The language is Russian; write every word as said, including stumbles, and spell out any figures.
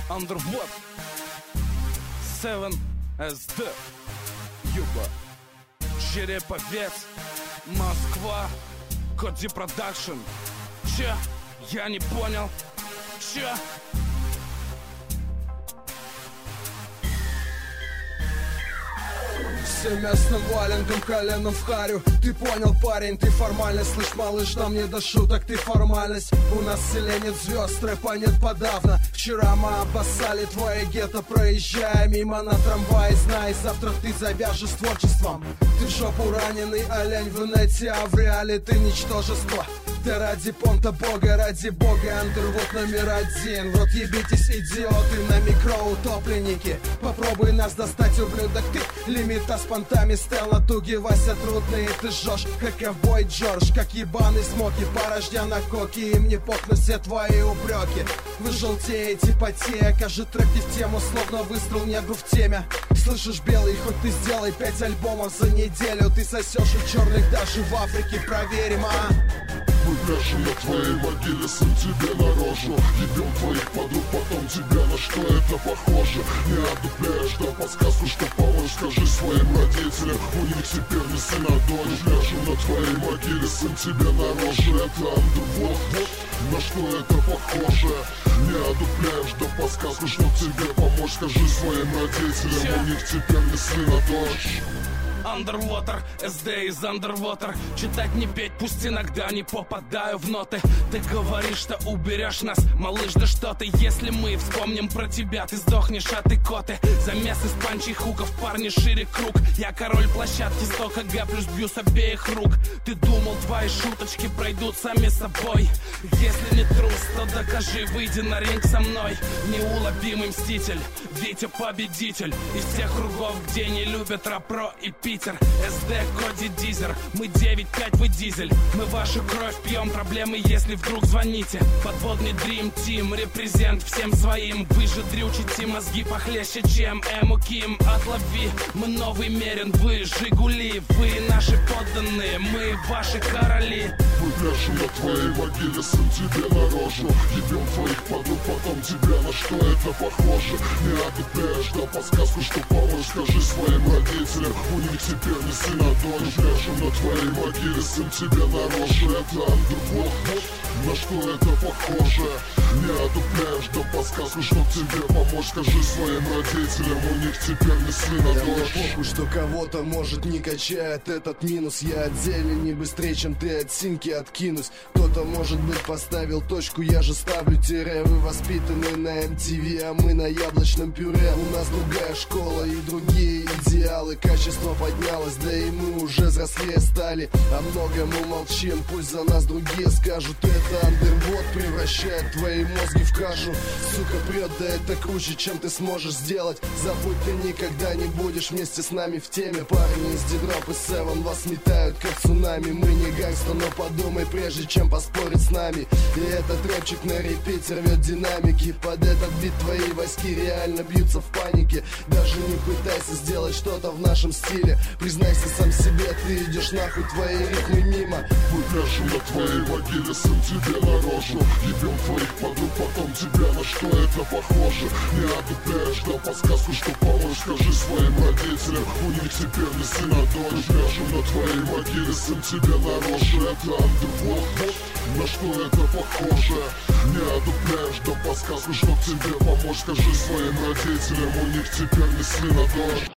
Underwood, Seven эс ди, Юба, Череповец, Москва, Коди Продакшн. Че? Я не понял. Че? Семестным валенком, коленом в харю. Ты понял, парень, ты формальность. Слышь, малыш, нам не до шуток, ты формальность. У нас в селе нет звезд, рэпа нет подавно. Вчера мы обоссали твое гетто, проезжая мимо на трамвае. Знай, завтра ты завяжешь с творчеством. Ты в жопу раненый олень в инете, а в реале ты ничтожество. Да ради понта бога, ради бога, Underwood номер один. В рот ебитесь, идиоты, на микроутопленники. Попробуй нас достать, ублюдок, ты лимита с понтами, стел на туге, Вася трудный. Ты жжешь, как ковбой Джордж, как ебаный смоки, порождя на коки. Им не похнут все твои упреки. Вы желтеете, потея, каждый трек не в тему, словно выстрел негру в теме. Слышишь, белый, хоть ты сделай пять альбомов за неделю, ты сосешь у черных даже в Африке, проверим, а? Мы пляшем на твоей могиле, сын тебе на рожу. Ебем твоих подруг, потом тебя, на что это похоже? Не отдупляешь, да подсказку, что поможешь, скажи своим родителям. У них теперь не сын, а дочь. Пляшем на твоей могиле, сын тебе на рожу. Это Underwood, вот на что это похоже? Не отдупляешь, да подсказку, что тебе помочь, скажи своим родителям. У них теперь не сын, а дочь. Underwater, эс ди из Underwater. Читать не петь, пусть иногда не попадаю в ноты. Ты говоришь, что уберешь нас, малыш, да что ты? Если мы вспомним про тебя, ты сдохнешь, а ты коты. Замес из панчей хуков, парни, шире круг. Я король площадки, сто кг плюс бью с обеих рук. Ты думал, твои шуточки пройдут сами собой? Если не трус, то докажи, выйди на ринг со мной. Неуловимый мститель, Витя победитель. Из тех кругов, где не любят рэп-про и пи. эс ди, Коди, Дизер. Мы девять пять, вы дизель. Мы вашу кровь пьем, проблемы, если вдруг звоните. Подводный Dream Team, репрезент всем своим. Вы же дрючите мозги похлеще, чем Эму Ким. Отлови, мы новый Мерин, вы Жигули. Вы наши подданные, мы ваши короли. Мы пляшем на твоей могиле, сын тебе на рожу. Ебем твоих подруг, потом тебя, на что это похоже? Не отдупляешь, да подсказку, что поможешь, скажи своим родителям. У них теперь не сын, а дочь. Пляшем на твоей могиле, сын тебе на рожу. Это Underwood, вот на что это похоже? Не отдупляешь, да подсказку, что тебе помочь, скажи своим родителям. У них теперь не сын, а дочь. Мне похуй, что кого-то может не качает этот минус. Я от зелени быстрее, чем ты от синьки откинусь. Кто-то, может быть, поставил точку, я же ставлю тире. Вы воспитаны на эм ти ви, а мы на яблочном пюре. У нас другая школа и другие идеалы. Качество поднялось, да и мы уже взрослее стали. О многом мы молчим, пусть за нас другие скажут. Это Underwood превращает твои мозги в кашу. Сука, прет, да это круче, чем ты сможешь сделать. Забудь, ты никогда не будешь вместе с нами в теме. Парни из Дидроп и Севен вас метают как цунами. Мы не гангста, но подумай, прежде чем поспорить с нами. И этот рэпчик на репите рвет динамики. Под этот бит твои войски реально бьются в панике. Даже не пытайся сделать что-то в нашем стиле. Признайся сам себе, ты идешь нахуй, твои ритмы мимо. Мы пляшем на твоей могиле, сын тебе на рожу. Ебем твоих подруг, потом тебя, на что это похоже? Не отдупляешь, да подсказку, что поможешь, скажи своим родителям. У них теперь не сын, а дочь. Пляшем на твоей могиле, сын тебе на рожу. Это Underwood, вот на что это похоже? Не отдупляешь, да подсказку, что тебе помочь, скажи своим родителям. У них теперь не сын, а дочь.